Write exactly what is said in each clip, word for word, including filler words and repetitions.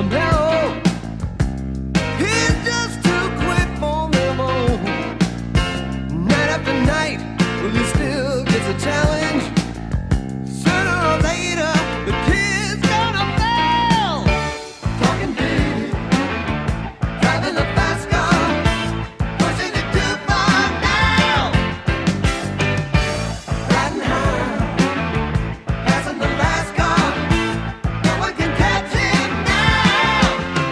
mellow. He's just too quick for them all. Night after night, well, he still gets a challenge. Sooner or later, the kid's gonna fail. Talking big, driving the fast car, pushing it too far now. Riding high, passing the last car, no one can catch him now.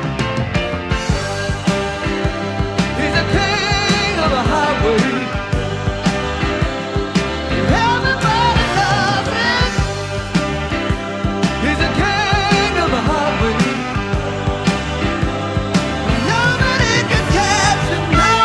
He's a king of the highway. Everybody loves him. He's a king of the highway. Nobody can catch him now.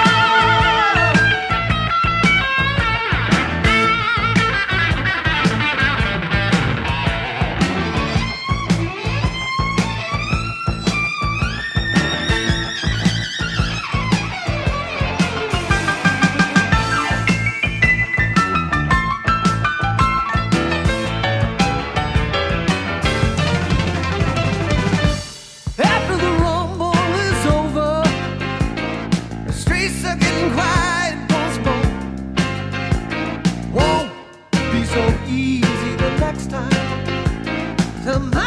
After the rumble is over, the streets are getting quiet once more. Won't be so easy the next time. Somebody